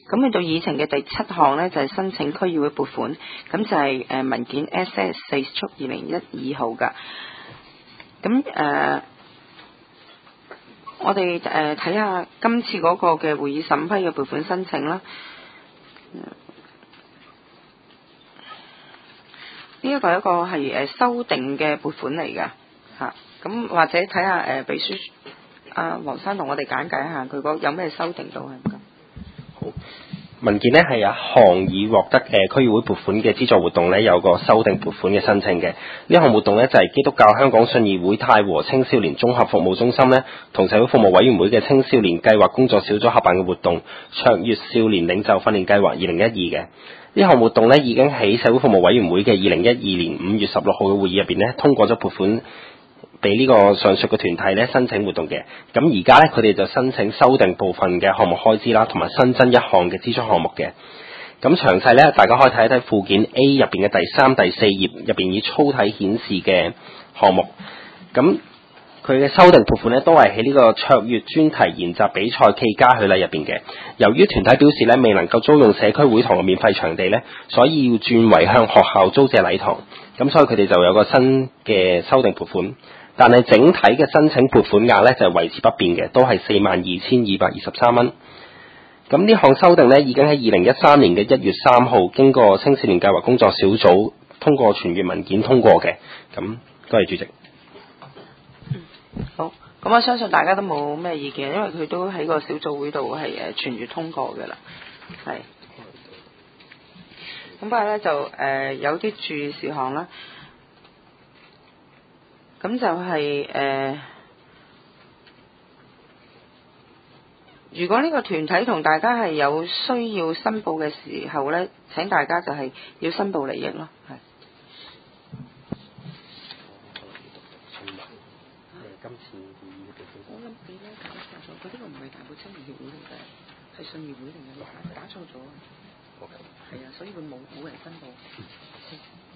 咁去到議程嘅第7項呢，就係申請區議會撥款，咁就係文件 SS4/2012號㗎。咁我哋睇下今次嗰個嘅會議審批嘅撥款申請啦。呢一個係一個係修訂嘅撥款嚟㗎嚇，咁或者睇下秘書黃生同我哋簡介一下佢有咩修訂到係唔該。 好，文件呢係有一項已獲得區議會撥款嘅資助活動呢，有個修訂撥款嘅申請嘅。呢項活動呢，就係基督教香港信義會太和青少年綜合服務中心呢，同社會服務委員會嘅青少年計劃工作小組合辦嘅活動，卓越少年領袖訓練計劃2012嘅。呢項活動呢，已經喺社會服務委員會嘅2012年5月16號嘅會議入邊呢，通過咗撥款俾呢個上述嘅團體呢申請活動嘅。咁而家呢，佢哋就申請修訂部分嘅項目開支啦，同埋新增一項嘅支出項目嘅。咁詳細呢，大家可以睇一睇附件 A 入邊嘅第3、第4頁入邊以粗體顯示嘅項目。咁佢嘅修訂撥款呢，都係喺呢個卓越專題研習比賽暨嘉許禮入邊嘅。由於團體表示呢，未能夠租用社區會堂嘅免費場地呢，所以要轉為向學校租借禮堂。咁所以佢哋就有個新嘅修訂撥款，但係整體嘅申請撥款額呢，就係維持不變嘅，都係42,223蚊。咁呢項修訂呢，已經喺2013年嘅1月3號經過青少年計劃工作小組通過傳閱文件通過嘅。咁多謝主席。 好，咁我相信大家都冇咩意見，因為佢都喺個小組會度係傳閱通過嘅啦，係。咁不過咧就有啲注意事項啦，咁就係如果呢個團體同大家係有需要申報嘅時候咧，請大家就係要申報利益咯，係。 今次會議嘅我諗你咧搞錯咗，佢呢個唔係大埔青年協會嚟嘅，係信義會嚟嘅，你打錯咗啊！係啊，所以佢冇人申報。